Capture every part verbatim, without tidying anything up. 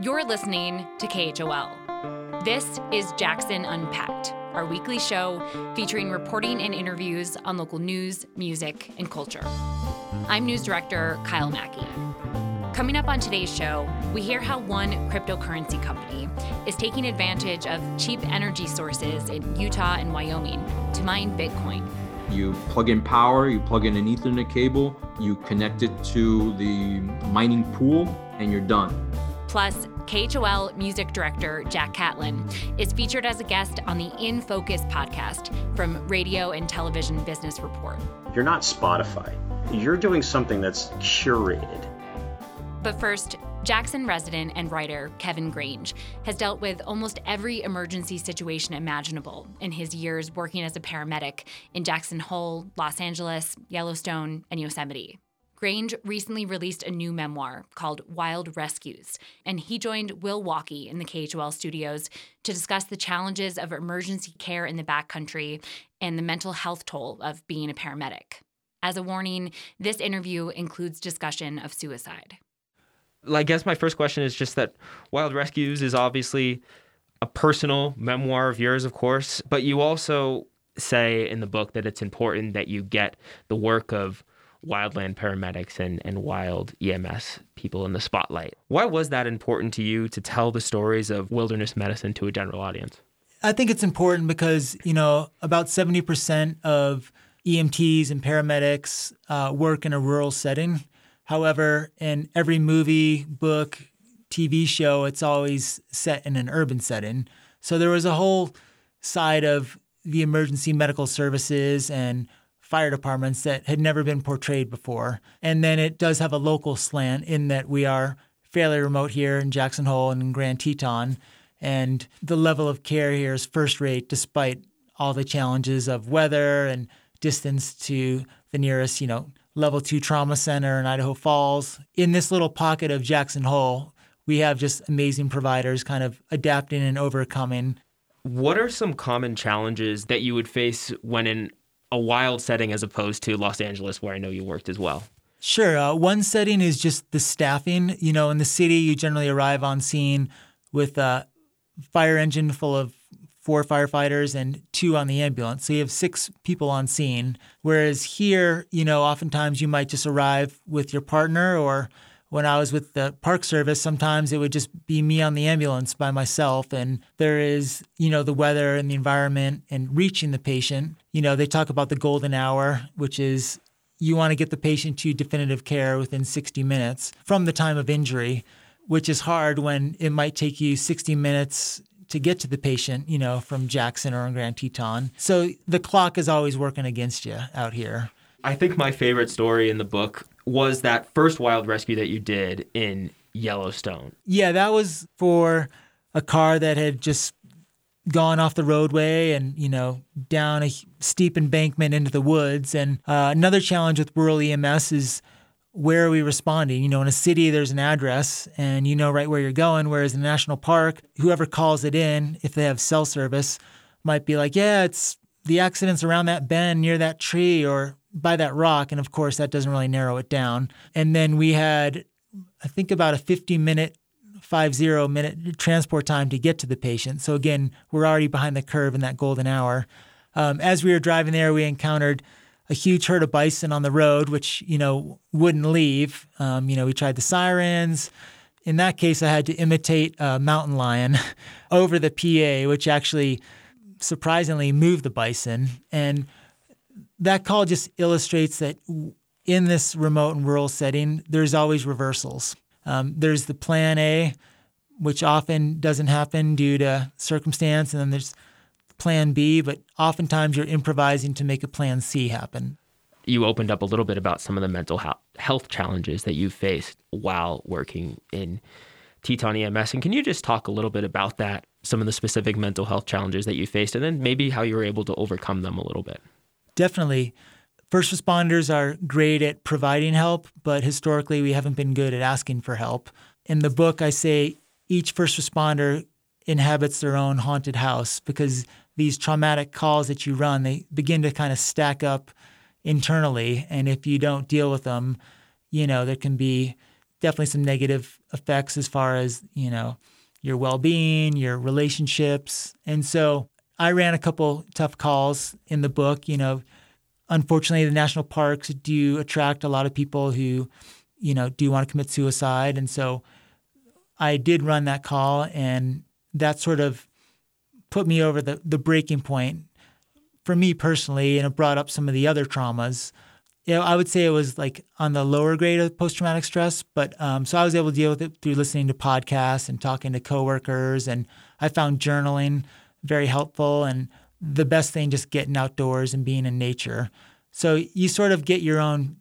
You're listening to K H O L. This is Jackson Unpacked, our weekly show featuring reporting and interviews on local news, music, and culture. I'm news director Kyle Mackey. Coming up on today's show, we hear how one cryptocurrency company is taking advantage of cheap energy sources in Utah and Wyoming to mine Bitcoin. You plug in power, you plug in an Ethernet cable, you connect it to the mining pool, and you're done. Plus, K H O L music director Jack Catlin is featured as a guest on the In Focus podcast from Radio and Television Business Report. You're not Spotify. You're doing something that's curated. But first, Jackson resident and writer Kevin Grange has dealt with almost every emergency situation imaginable in his years working as a paramedic in Jackson Hole, Los Angeles, Yellowstone, and Yosemite. Grange recently released a new memoir called Wild Rescues, and he joined Will Walkey in the K H O L studios to discuss the challenges of emergency care in the backcountry and the mental health toll of being a paramedic. As a warning, this interview includes discussion of suicide. I guess my first question is just that Wild Rescues is obviously a personal memoir of yours, of course, but you also say in the book that it's important that you get the work of wildland paramedics and, and wild E M S people in the spotlight. Why was that important to you to tell the stories of wilderness medicine to a general audience? I think it's important because, you know, about seventy percent of E M Ts and paramedics uh, work in a rural setting. However, in every movie, book, T V show, it's always set in an urban setting. So there was a whole side of the emergency medical services and fire departments that had never been portrayed before. And then it does have a local slant in that we are fairly remote here in Jackson Hole and in Grand Teton. And the level of care here is first rate despite all the challenges of weather and distance to the nearest, you know, level two trauma center in Idaho Falls. In this little pocket of Jackson Hole, we have just amazing providers kind of adapting and overcoming. What are some common challenges that you would face when in a wild setting as opposed to Los Angeles, where I know you worked as well? Sure. Uh, one setting is just the staffing. You know, in the city, you generally arrive on scene with a fire engine full of four firefighters and two on the ambulance. So you have six people on scene. Whereas here, you know, oftentimes you might just arrive with your partner, or when I was with the Park Service, sometimes it would just be me on the ambulance by myself. And there is, you know, the weather and the environment and reaching the patient. You know, they talk about the golden hour, which is you want to get the patient to definitive care within sixty minutes from the time of injury, which is hard when it might take you sixty minutes to get to the patient, you know, from Jackson or in Grand Teton. So the clock is always working against you out here. I think my favorite story in the book was that first wild rescue that you did in Yellowstone. Yeah, that was for a car that had just gone off the roadway and, you know, down a steep embankment into the woods. And uh, another challenge with rural E M S is where are we responding? You know, in a city, there's an address and you know right where you're going, whereas in a national park, whoever calls it in, if they have cell service, might be like, yeah, it's the accident's around that bend near that tree or by that rock. And of course, that doesn't really narrow it down. And then we had, I think, about a fifty minute, five zero minute transport time to get to the patient. So again, we're already behind the curve in that golden hour. Um, as we were driving there, we encountered a huge herd of bison on the road, which, you know, wouldn't leave. Um, you know, we tried the sirens. In that case, I had to imitate a mountain lion over the P A, which actually surprisingly moved the bison. And that call just illustrates that in this remote and rural setting, there's always reversals. Um, there's the plan A, which often doesn't happen due to circumstance, and then there's plan B, but oftentimes you're improvising to make a plan C happen. You opened up a little bit about some of the mental health challenges that you faced while working in Teton E M S. And can you just talk a little bit about that, some of the specific mental health challenges that you faced, and then maybe how you were able to overcome them a little bit? Definitely. First responders are great at providing help, but historically we haven't been good at asking for help. In the book, I say each first responder inhabits their own haunted house because these traumatic calls that you run, they begin to kind of stack up internally. And if you don't deal with them, you know, there can be definitely some negative effects as far as, you know, your well-being, your relationships. And so I ran a couple tough calls in the book. You know, unfortunately, the national parks do attract a lot of people who, you know, do want to commit suicide. And so I did run that call, and that sort of put me over the, the breaking point for me personally, and it brought up some of the other traumas. You know, I would say it was like on the lower grade of post-traumatic stress, but um, so I was able to deal with it through listening to podcasts and talking to coworkers, and I found journaling very helpful, and the best thing just getting outdoors and being in nature. So you sort of get your own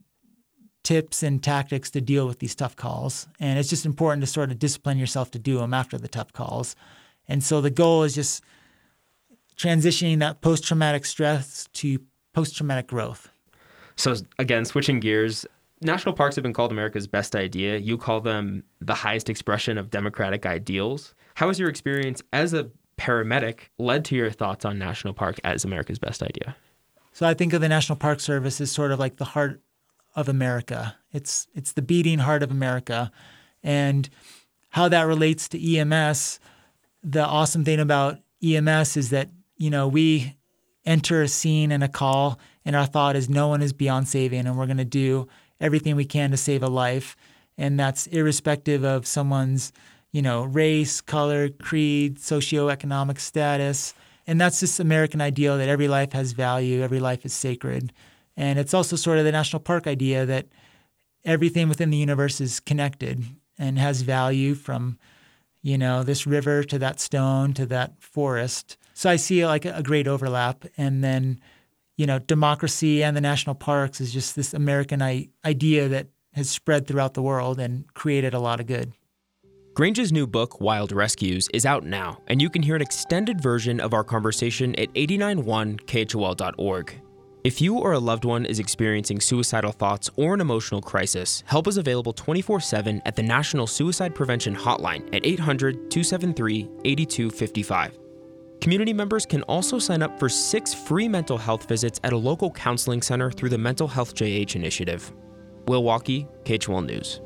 tips and tactics to deal with these tough calls, and it's just important to sort of discipline yourself to do them after the tough calls. And so the goal is just transitioning that post-traumatic stress to post-traumatic growth. So again, switching gears, national parks have been called America's best idea. You call them the highest expression of democratic ideals. How has your experience as a paramedic led to your thoughts on national park as America's best idea? So I think of the National Park Service as sort of like the heart of America. It's it's the beating heart of America. And how that relates to E M S, the awesome thing about E M S is that, you know, we enter a scene and a call, and our thought is no one is beyond saving, and we're going to do everything we can to save a life. And that's irrespective of someone's, you know, race, color, creed, socioeconomic status. And that's this American ideal that every life has value, every life is sacred. And it's also sort of the national park idea that everything within the universe is connected and has value, from, you know, this river to that stone to that forest. So I see like a great overlap. And then, you know, democracy and the national parks is just this American I- idea that has spread throughout the world and created a lot of good. Grange's new book, Wild Rescues, is out now, and you can hear an extended version of our conversation at eighty-nine point one K H O L dot org. If you or a loved one is experiencing suicidal thoughts or an emotional crisis, help is available twenty-four seven at the National Suicide Prevention Hotline at eight hundred, two seven three, eight two five five. Community members can also sign up for six free mental health visits at a local counseling center through the Mental Health J H initiative. Will Walkie, K H O L News.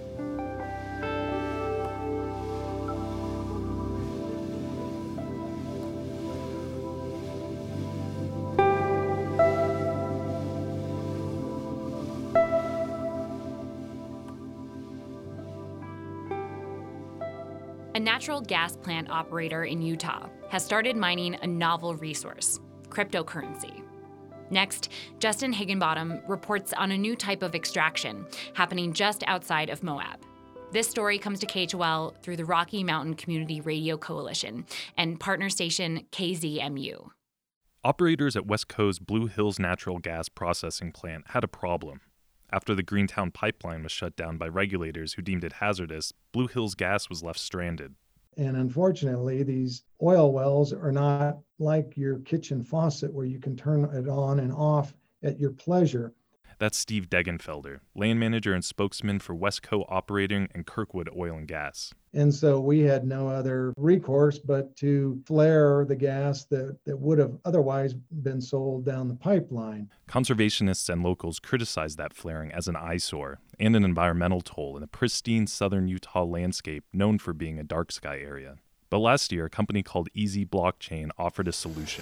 A natural gas plant operator in Utah has started mining a novel resource, cryptocurrency. Next, Justin Higginbottom reports on a new type of extraction happening just outside of Moab. This story comes to K H O L through the Rocky Mountain Community Radio Coalition and partner station K Z M U. Operators at Westco's Blue Hills Natural Gas Processing Plant had a problem. After the Greentown pipeline was shut down by regulators who deemed it hazardous, Blue Hills Gas was left stranded. And unfortunately, these oil wells are not like your kitchen faucet where you can turn it on and off at your pleasure. That's Steve Degenfelder, land manager and spokesman for Westco Operating and Kirkwood Oil and Gas. And so we had no other recourse but to flare the gas that, that would have otherwise been sold down the pipeline. Conservationists and locals criticized that flaring as an eyesore and an environmental toll in a pristine southern Utah landscape known for being a dark sky area. But last year, a company called Easy Blockchain offered a solution.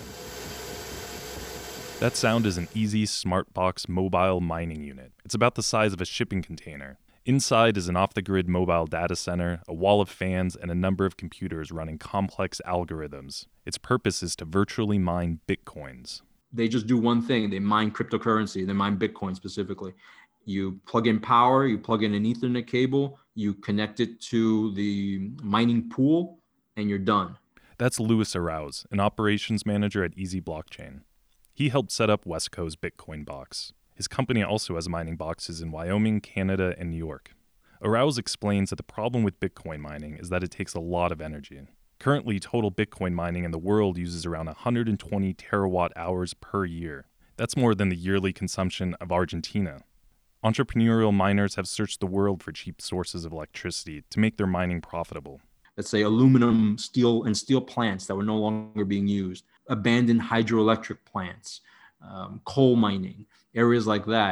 That sound is an Easy SmartBox mobile mining unit. It's about the size of a shipping container. Inside is an off-the-grid mobile data center, a wall of fans, and a number of computers running complex algorithms. Its purpose is to virtually mine Bitcoins. They just do one thing. They mine cryptocurrency. They mine Bitcoin specifically. You plug in power, you plug in an Ethernet cable, you connect it to the mining pool, and you're done. That's Louis Arouse, an operations manager at Easy Blockchain. He helped set up Westco's Bitcoin box. His company also has mining boxes in Wyoming, Canada, and New York. Arouse explains that the problem with Bitcoin mining is that it takes a lot of energy. Currently, total Bitcoin mining in the world uses around one hundred twenty terawatt hours per year. That's more than the yearly consumption of Argentina. Entrepreneurial miners have searched the world for cheap sources of electricity to make their mining profitable. Let's say aluminum, steel, and steel plants that were no longer being used, abandoned hydroelectric plants, um, coal mining, areas like that.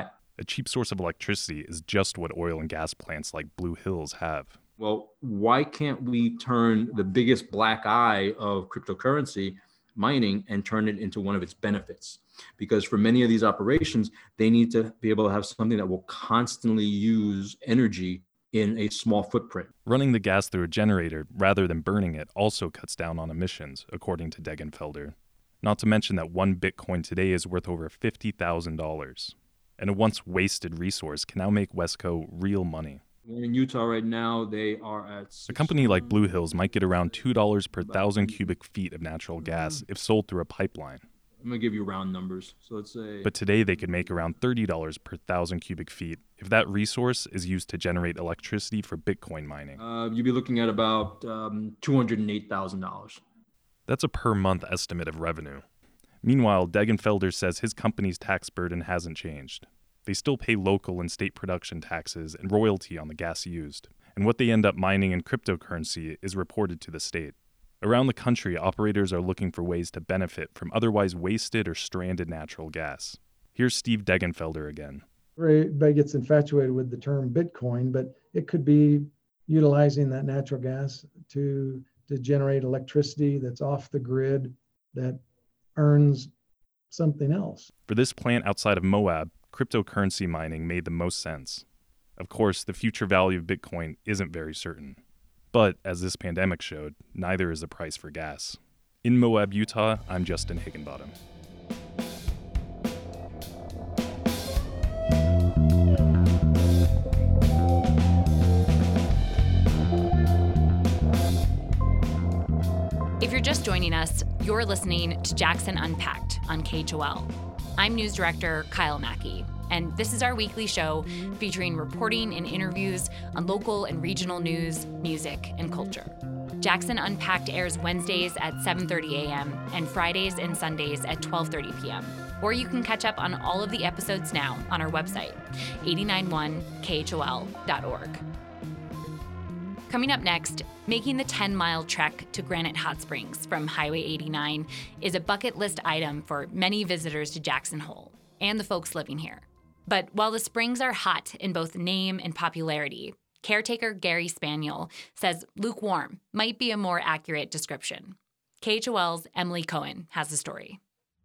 a cheap source of electricity is just what oil and gas plants like Blue Hills have. Well, why can't we turn the biggest black eye of cryptocurrency mining and turn it into one of its benefits? Because for many of these operations, they need to be able to have something that will constantly use energy in a small footprint. Running the gas through a generator rather than burning it also cuts down on emissions, according to Degenfelder. Not to mention that one Bitcoin today is worth over fifty thousand dollars. And a once wasted resource can now make Wesco real money. In Utah right now, they are at... A company like Blue Hills might get around two dollars per thousand cubic feet of natural gas if sold through a pipeline. I'm going to give you round numbers. So let's say... But today they could make around thirty dollars per thousand cubic feet if that resource is used to generate electricity for Bitcoin mining. Uh, you'd be looking at about um, two hundred eight thousand dollars. That's a per month estimate of revenue. Meanwhile, Degenfelder says his company's tax burden hasn't changed. They still pay local and state production taxes and royalty on the gas used, and what they end up mining in cryptocurrency is reported to the state. Around the country, operators are looking for ways to benefit from otherwise wasted or stranded natural gas. Here's Steve Degenfelder again. Everybody gets infatuated with the term Bitcoin, but it could be utilizing that natural gas to, to generate electricity that's off the grid that earns something else. For this plant outside of Moab, cryptocurrency mining made the most sense. Of course, the future value of Bitcoin isn't very certain. But, as this pandemic showed, neither is the price for gas. In Moab, Utah, I'm Justin Higginbottom. If you're just joining us, you're listening to Jackson Unpacked on K H O L. I'm News Director Kyle Mackey, and this is our weekly show featuring reporting and interviews on local and regional news, music, and culture. Jackson Unpacked airs Wednesdays at seven thirty a.m. and Fridays and Sundays at twelve thirty p.m. Or you can catch up on all of the episodes now on our website, eight nine one K H O L dot org. Coming up next, making the ten-mile trek to Granite Hot Springs from Highway eighty-nine is a bucket list item for many visitors to Jackson Hole and the folks living here. But while the springs are hot in both name and popularity, caretaker Gary Spaniel says lukewarm might be a more accurate description. K H O L's Emily Cohen has the story.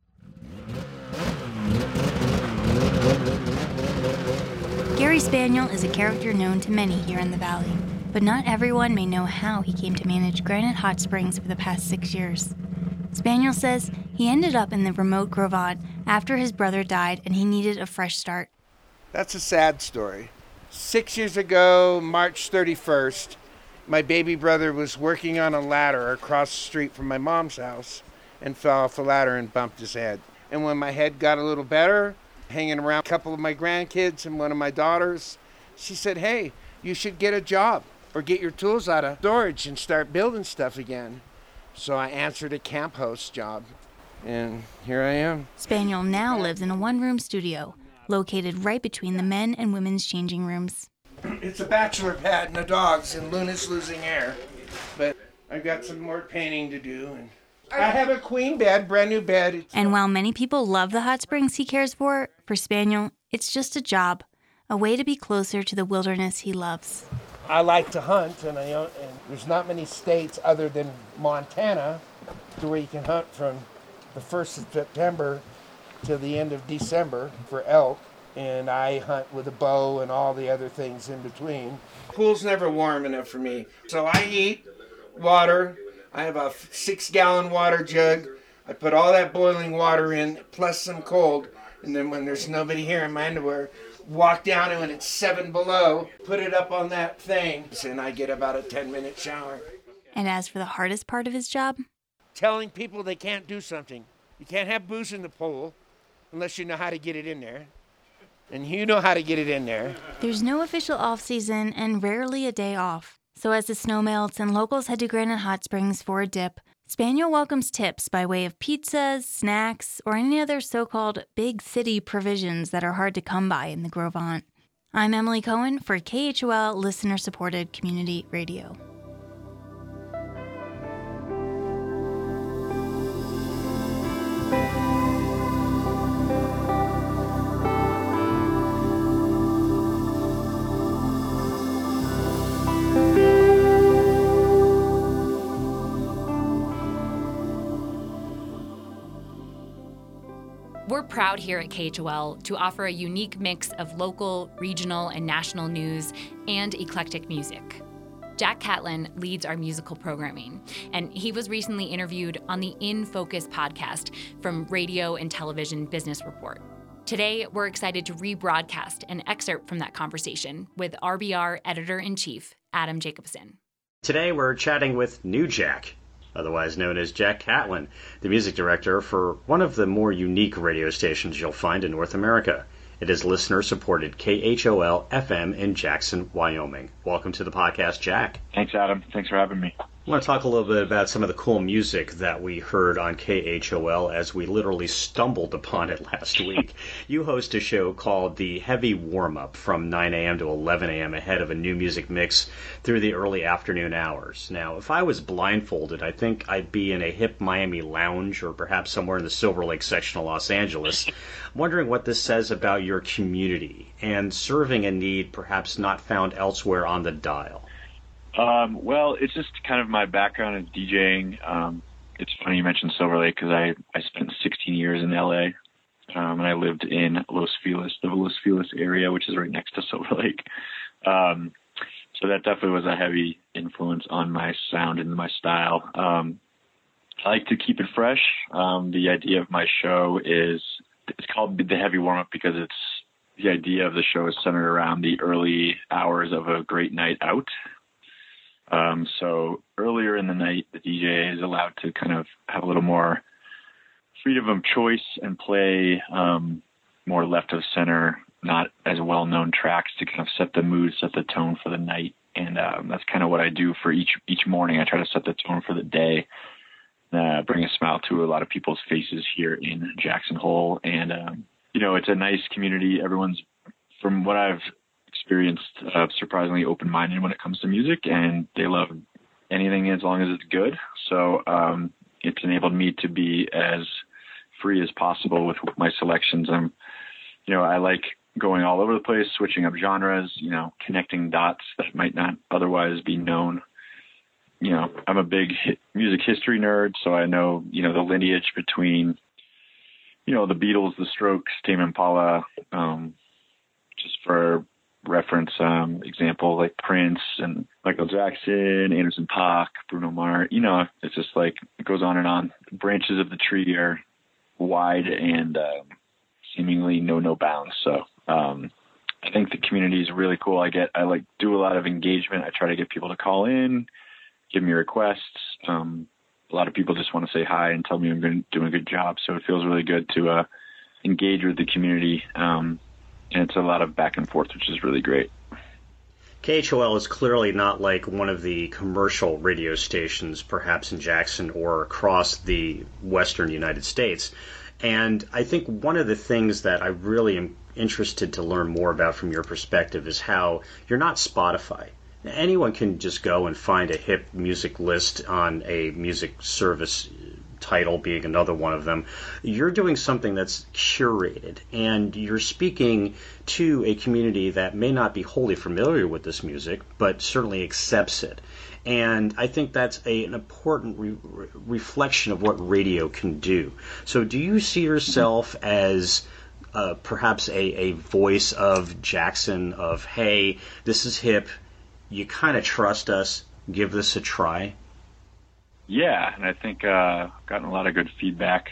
Gary Spaniel is a character known to many here in the Valley, but not everyone may know how he came to manage Granite Hot Springs for the past six years. Spaniel says he ended up in the remote Gros Ventre after his brother died and he needed a fresh start. That's a sad story. Six years ago, March thirty-first, my baby brother was working on a ladder across the street from my mom's house and fell off the ladder and bumped his head. And when my head got a little better, hanging around a couple of my grandkids and one of my daughters, she said, "Hey, you should get a job or get your tools out of storage and start building stuff again." So I answered a camp host job, and here I am. Spaniel now lives in a one-room studio located right between the men and women's changing rooms. It's a bachelor pad and the dogs, and Luna's losing air. But I've got some more painting to do. And I have a queen bed, brand new bed. It's and while many people love the hot springs he cares for, for Spaniel, it's just a job, a way to be closer to the wilderness he loves. I like to hunt, and, I, and there's not many states other than Montana to where you can hunt from the first of September to the end of December for elk, and I hunt with a bow and all the other things in between. Pool's never warm enough for me, so I eat water. I have a six-gallon water jug. I put all that boiling water in, plus some cold, and then when there's nobody here in my underwear, walk down to when it's seven below, put it up on that thing, and I get about a ten-minute shower. And as for the hardest part of his job? Telling people they can't do something. You can't have booze in the pool unless you know how to get it in there. And you know how to get it in there. There's no official off-season and rarely a day off. So as the snow melts and locals head to Granite Hot Springs for a dip, Spaniel welcomes tips by way of pizzas, snacks, or any other so-called big city provisions that are hard to come by in the Gros Ventre. I'm Emily Cohen for K H O L listener-supported community radio. We're proud here at K H O L to offer a unique mix of local, regional, and national news and eclectic music. Jack Catlin leads our musical programming, and he was recently interviewed on the In Focus podcast from Radio and Television Business Report. Today, we're excited to rebroadcast an excerpt from that conversation with R B R Editor-in-Chief Adam Jacobson. Today, we're chatting with New Jack, otherwise known as Jack Catlin, the music director for one of the more unique radio stations you'll find in North America. It is listener-supported K H O L F M in Jackson, Wyoming. Welcome to the podcast, Jack. Thanks, Adam. Thanks for having me. I want to talk a little bit about some of the cool music that we heard on K H O L as we literally stumbled upon it last week. You host a show called The Heavy Warm-Up from nine a.m. to eleven a.m. ahead of a new music mix through the early afternoon hours. Now, if I was blindfolded, I think I'd be in a hip Miami lounge or perhaps somewhere in the Silver Lake section of Los Angeles. I'm wondering what this says about your community and serving a need perhaps not found elsewhere on the dial. Um, well, it's just kind of my background in DJing. Um, it's funny you mentioned Silver Lake because I, I spent sixteen years in L A, um, and I lived in Los Feliz, the Los Feliz area, which is right next to Silver Lake. Um, so that definitely was a heavy influence on my sound and my style. Um, I like to keep it fresh. Um, the idea of my show is, it's called The Heavy Warm-Up because it's, the idea of the show is centered around the early hours of a great night out. Um, so earlier in the night, the D J is allowed to kind of have a little more freedom of choice and play um, more left of center, not as well-known tracks to kind of set the mood, set the tone for the night. And um, that's kind of what I do for each each morning. I try to set the tone for the day, uh, bring a smile to a lot of people's faces here in Jackson Hole. And, um, you know, it's a nice community. Everyone's, from what I've experienced, uh, surprisingly open-minded when it comes to music, and they love anything as long as it's good. So um, it's enabled me to be as free as possible with my selections. I'm, you know, I like going all over the place, switching up genres, you know, connecting dots that might not otherwise be known. You know, I'm a big hit music history nerd, so I know, you know, the lineage between, you know, the Beatles, the Strokes, Tame Impala, um, just for reference, um, example, like Prince and Michael Jackson, Anderson .Paak, Bruno Mars, you know, it's just like, it goes on and on. The branches of the tree are wide and um, seemingly know no bounds. So um, I think the community is really cool. I get, I like do a lot of engagement. I try to get people to call in, give me requests. Um, a lot of people just want to say hi and tell me I'm doing a good job. So it feels really good to uh, engage with the community. Um, And it's a lot of back and forth, which is really great. K H O L is clearly not like one of the commercial radio stations, perhaps in Jackson or across the western United States. And I think one of the things that I really am interested to learn more about from your perspective is how you're not Spotify. Now, anyone can just go and find a hip music list on a music service, Tidal being another one of them. You're doing something that's curated, and you're speaking to a community that may not be wholly familiar with this music, but certainly accepts it. And I think that's a, an important re- re- reflection of what radio can do. So do you see yourself as uh, perhaps a, a voice of Jackson, of, hey, this is hip, you kind of trust us, give this a try? Yeah, and I think uh, I've gotten a lot of good feedback.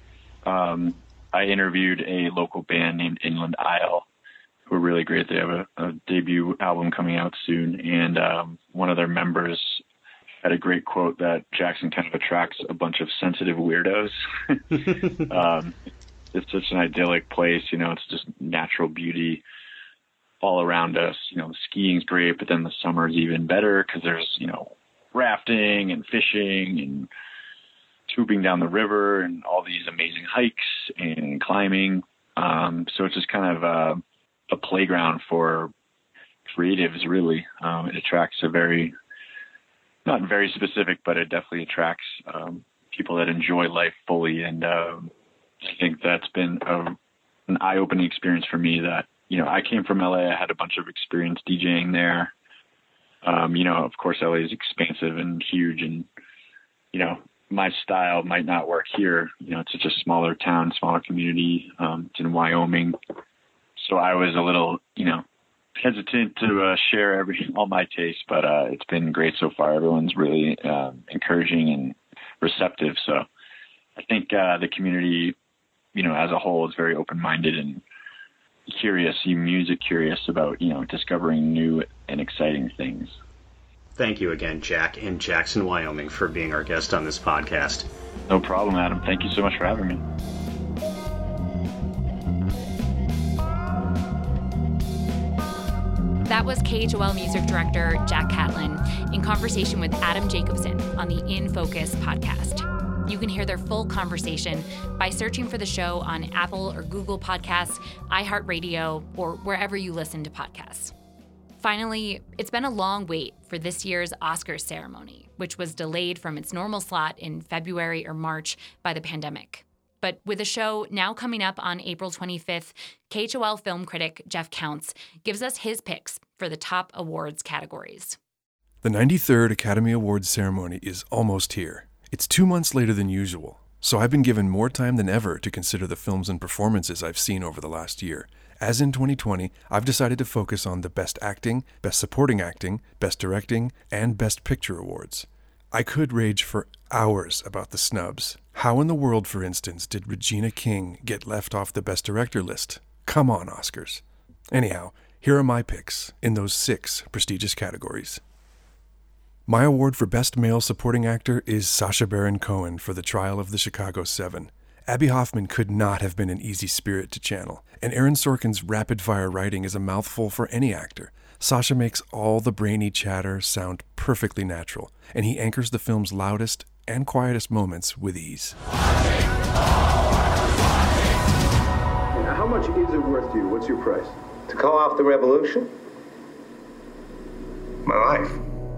Um, I interviewed a local band named Inland Isle, who are really great. They have a, a debut album coming out soon, and um, one of their members had a great quote that Jackson kind of attracts a bunch of sensitive weirdos. um, it's such an idyllic place, you know, it's just natural beauty all around us. You know, skiing's great, but then the summer's even better because there's, you know, rafting and fishing and tubing down the river and all these amazing hikes and climbing. Um, so it's just kind of a, a playground for creatives, really. Um, it attracts a very, not very specific, but it definitely attracts um, people that enjoy life fully. And um, I think that's been a, an eye-opening experience for me that, you know, I came from L A. I had a bunch of experience DJing there. Um, you know, of course, L A is expansive and huge, and, you know, my style might not work here. You know, it's such a smaller town, smaller community. Um, it's in Wyoming. So I was a little, you know, hesitant to uh, share every all my tastes, but uh, it's been great so far. Everyone's really uh, encouraging and receptive. So I think uh, the community, you know, as a whole is very open-minded and curious, music curious about, you know, discovering new and exciting things. Thank you again, Jack in Jackson, Wyoming, for being our guest on this podcast. No problem, Adam. Thank you so much for having me. That was K H O L music director Jack Catlin in conversation with Adam Jacobson on the In Focus podcast. You can hear their full conversation by searching for the show on Apple or Google Podcasts, iHeartRadio, or wherever you listen to podcasts. Finally, it's been a long wait for this year's Oscars ceremony, which was delayed from its normal slot in February or March by the pandemic. But with the show now coming up on April twenty-fifth, K H O L film critic Jeff Counts gives us his picks for the top awards categories. The ninety-third Academy Awards ceremony is almost here. It's two months later than usual, so I've been given more time than ever to consider the films and performances I've seen over the last year. As in twenty twenty, I've decided to focus on the Best Acting, Best Supporting Acting, Best Directing, and Best Picture awards. I could rage for hours about the snubs. How in the world, for instance, did Regina King get left off the Best Director list? Come on, Oscars. Anyhow, here are my picks in those six prestigious categories. My award for Best Male Supporting Actor is Sacha Baron Cohen for The Trial of the Chicago Seven. Abbie Hoffman could not have been an easy spirit to channel, and Aaron Sorkin's rapid-fire writing is a mouthful for any actor. Sacha makes all the brainy chatter sound perfectly natural, and he anchors the film's loudest and quietest moments with ease. How much is it worth to you? What's your price? To call off the revolution? My life.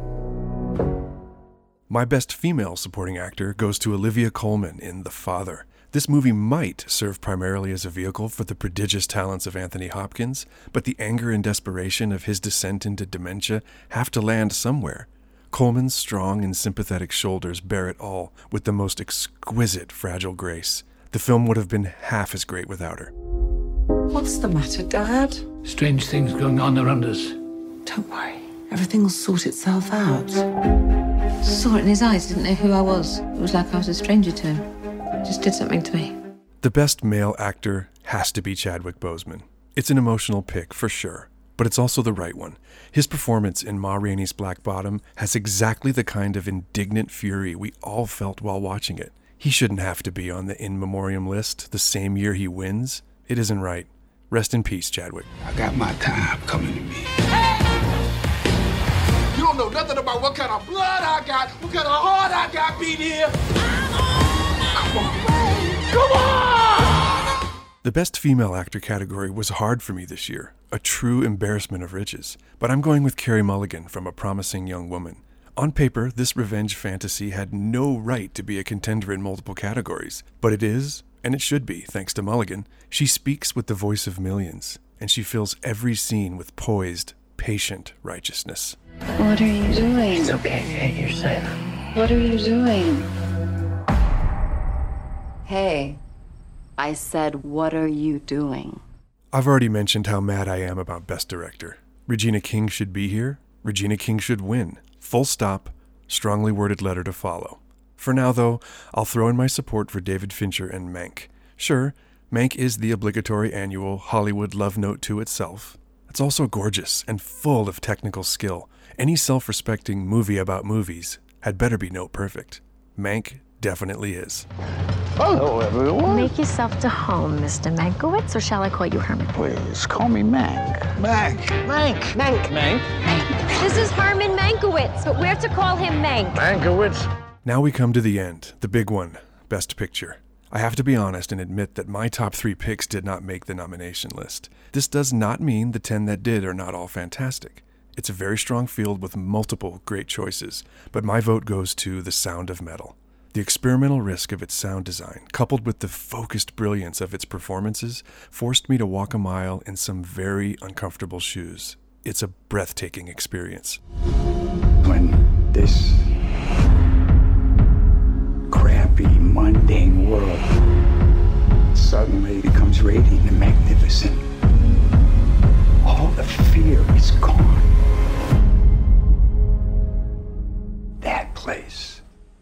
My Best Female Supporting Actor goes to Olivia Colman in The Father. This movie might serve primarily as a vehicle for the prodigious talents of Anthony Hopkins, but the anger and desperation of his descent into dementia have to land somewhere. Coleman's strong and sympathetic shoulders bear it all with the most exquisite fragile grace. The film would have been half as great without her. What's the matter, Dad? Strange things going on around us. Don't worry. Everything will sort itself out. Saw it in his eyes, didn't know who I was. It was like I was a stranger to him. Just did something to me. The best male actor has to be Chadwick Boseman. It's an emotional pick, for sure, but it's also the right one. His performance in Ma Rainey's Black Bottom has exactly the kind of indignant fury we all felt while watching it. He shouldn't have to be on the in memoriam list the same year he wins. It isn't right. Rest in peace, Chadwick. I got my time coming to me. You don't know nothing about what kind of blood I got, what kind of heart I got beat here. Come on. Come on! The Best Female Actor category was hard for me this year, a true embarrassment of riches. But I'm going with Carey Mulligan from A Promising Young Woman. On paper, this revenge fantasy had no right to be a contender in multiple categories, but it is, and it should be, thanks to Mulligan. She speaks with the voice of millions, and she fills every scene with poised, patient righteousness. What are you doing? It's okay, you're silent. What are you doing? Hey, I said, what are you doing? I've already mentioned how mad I am about Best Director. Regina King should be here. Regina King should win. Full stop. Strongly worded letter to follow. For now, though, I'll throw in my support for David Fincher and Mank. Sure, Mank is the obligatory annual Hollywood love note to itself. It's also gorgeous and full of technical skill. Any self-respecting movie about movies had better be note perfect. Mank definitely is. Hello, everyone. Make yourself to home, Mister Mankiewicz, or shall I call you Herman? Please, call me Mank. Mank. Mank. Mank. Mank. Mank. This is Herman Mankiewicz, but we're to call him Mank. Mankiewicz. Now we come to the end, the big one, Best Picture. I have to be honest and admit that my top three picks did not make the nomination list. This does not mean the ten that did are not all fantastic. It's a very strong field with multiple great choices, but my vote goes to The Sound of Metal. The experimental risk of its sound design, coupled with the focused brilliance of its performances, forced me to walk a mile in some very uncomfortable shoes. It's a breathtaking experience. When this place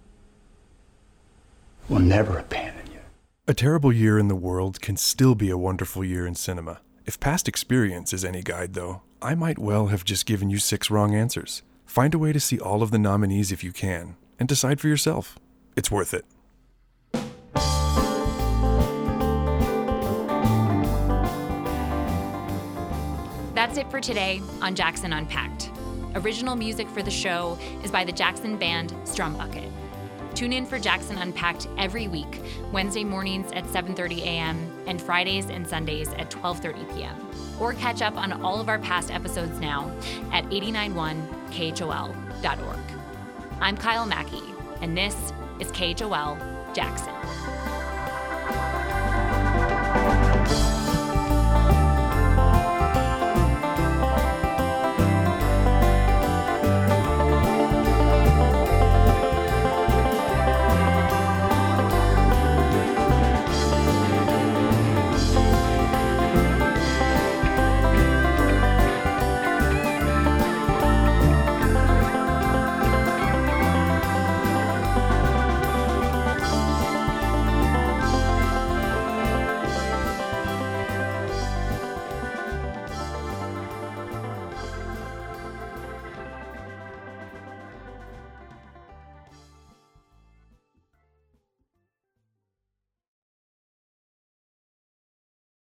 will never abandon you. A terrible year in the world can still be a wonderful year in cinema. If past experience is any guide, though, I might well have just given you six wrong answers. Find a way to see all of the nominees if you can, and decide for yourself. It's worth it. That's it for today on Jackson Unpacked. Original music for the show is by the Jackson band Strumbucket. Tune in for Jackson Unpacked every week, Wednesday mornings at seven thirty a.m. and Fridays and Sundays at twelve thirty p.m. Or catch up on all of our past episodes now at eight nine one K H O L dot org. I'm Kyle Mackey, and this is K H O L Jackson.